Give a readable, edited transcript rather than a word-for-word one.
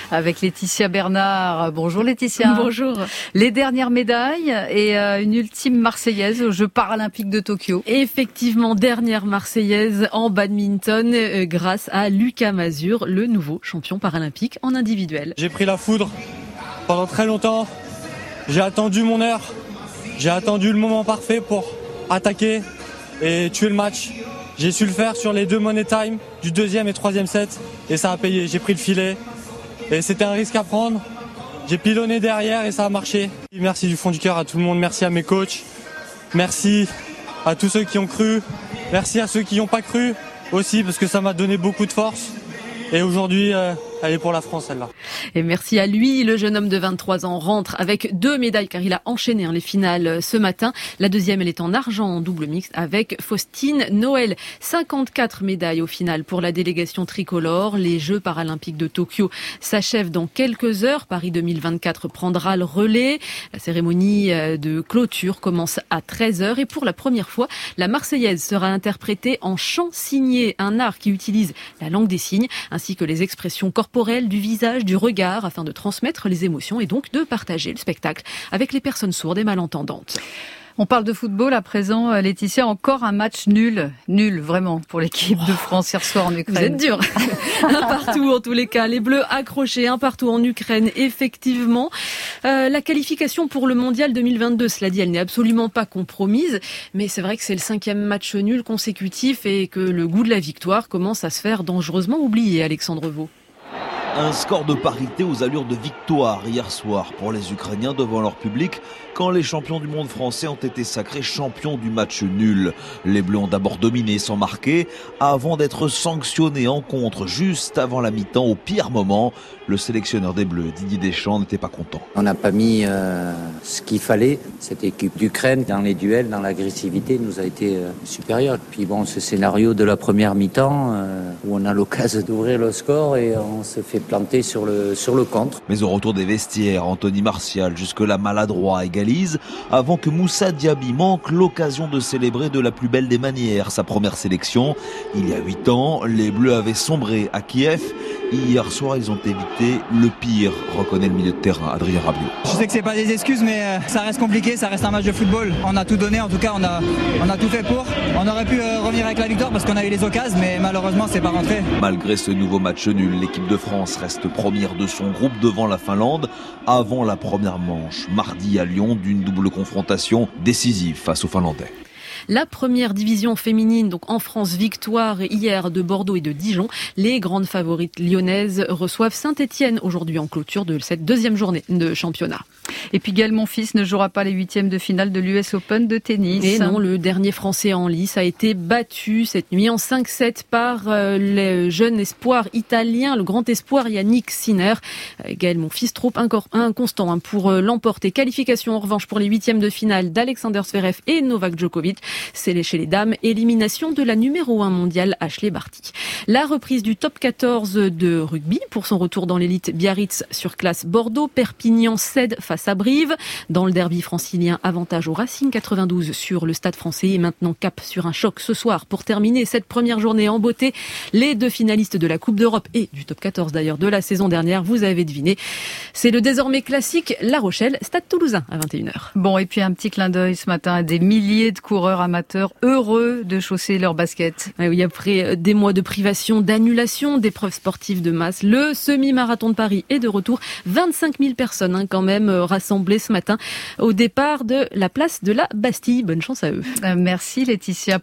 avec Laetitia Bernard. Bonjour Laetitia. Bonjour. Les dernières médailles et une ultime Marseillaise aux Jeux paralympiques de Tokyo. Effectivement, dernière Marseillaise en badminton grâce à Lucas Mazur, le nouveau champion paralympique en individuel. J'ai pris la foudre pendant très longtemps. J'ai attendu mon heure. J'ai attendu le moment parfait pour attaquer et tuer le match. J'ai su le faire sur les 2 money time du 2e et 3e set et ça a payé. J'ai pris le filet et c'était un risque à prendre. J'ai pilonné derrière et ça a marché. Merci du fond du cœur à tout le monde. Merci à mes coachs. Merci à tous ceux qui ont cru. Merci à ceux qui n'ont pas cru aussi parce que ça m'a donné beaucoup de force. Et aujourd'hui, elle est pour la France, celle-là. Et merci à lui, le jeune homme de 23 ans rentre avec 2 médailles car il a enchaîné les finales ce matin. La deuxième, elle est en argent en double mixte avec Faustine Noël. 54 médailles au final pour la délégation tricolore. Les Jeux paralympiques de Tokyo s'achèvent dans quelques heures. Paris 2024 prendra le relais. La cérémonie de clôture commence à 13h et pour la première fois, la Marseillaise sera interprétée en chant signé, un art qui utilise la langue des signes ainsi que les expressions corporelles du visage, du regard, afin de transmettre les émotions et donc de partager le spectacle avec les personnes sourdes et malentendantes. On parle de football à présent, Laetitia, encore un match nul vraiment pour l'équipe de France hier soir en Ukraine. Vous êtes dur. Un partout en tous les cas, les Bleus accrochés, un partout en Ukraine, effectivement. La qualification pour le Mondial 2022, cela dit, elle n'est absolument pas compromise, mais c'est vrai que c'est le 5e match nul consécutif et que le goût de la victoire commence à se faire dangereusement oublier, Alexandre Vaux. Un score de parité aux allures de victoire hier soir pour les Ukrainiens devant leur public quand les champions du monde français ont été sacrés champions du match nul. Les Bleus ont d'abord dominé sans marquer avant d'être sanctionnés en contre juste avant la mi-temps au pire moment. Le sélectionneur des Bleus, Didier Deschamps, n'était pas content. On n'a pas mis ce qu'il fallait. Cette équipe d'Ukraine, dans les duels, dans l'agressivité, nous a été supérieure. Puis bon, ce scénario de la première mi-temps où on a l'occasion d'ouvrir le score et on se fait planter sur le contre. Mais au retour des vestiaires, Anthony Martial, jusque-là maladroit, égalise avant que Moussa Diaby manque l'occasion de célébrer de la plus belle des manières sa première sélection. Il y a 8 ans, les Bleus avaient sombré à Kiev. Hier soir, ils ont évité le pire, reconnaît le milieu de terrain, Adrien Rabiot. Je sais que c'est pas des excuses, mais ça reste compliqué, ça reste un match de football. On a tout donné, en tout cas, on a tout fait pour. On aurait pu revenir avec la victoire parce qu'on a eu les occasions, mais malheureusement, c'est pas rentré. Malgré ce nouveau match nul, l'équipe de France reste première de son groupe devant la Finlande avant la première manche, mardi à Lyon, d'une double confrontation décisive face aux Finlandais. La première division féminine, donc en France, victoire hier de Bordeaux et de Dijon. Les grandes favorites lyonnaises reçoivent Saint-Etienne aujourd'hui en clôture de cette 2e journée de championnat. Et puis Gaël Monfils ne jouera pas les 8e de finale de l'US Open de tennis. Et non, le dernier Français en lice a été battu cette nuit en 5-7 par le jeune espoir italien, le grand espoir Yannick Sinner. Gaël Monfils trop inconstant pour l'emporter. Qualification en revanche pour les 8e de finale d'Alexander Zverev et Novak Djokovic. C'est chez les dames, élimination de la numéro 1 mondiale Ashley Barty. La reprise du top 14 de rugby pour son retour dans l'élite. Biarritz surclasse Bordeaux, Perpignan cède face à Brive. Dans le derby francilien, avantage au Racing 92 sur le Stade Français et maintenant cap sur un choc ce soir pour terminer cette première journée en beauté. Les 2 finalistes de la Coupe d'Europe et du top 14 d'ailleurs de la saison dernière, vous avez deviné. C'est le désormais classique La Rochelle, Stade Toulousain à 21h. Bon, et puis un petit clin d'œil ce matin à des milliers de coureurs amateurs heureux de chausser leurs baskets. Oui, après des mois de privation, d'annulation d'épreuves sportives de masse, le semi-marathon de Paris est de retour. 25 000 personnes quand même rassemblées ce matin au départ de la place de la Bastille. Bonne chance à eux. Merci Laetitia.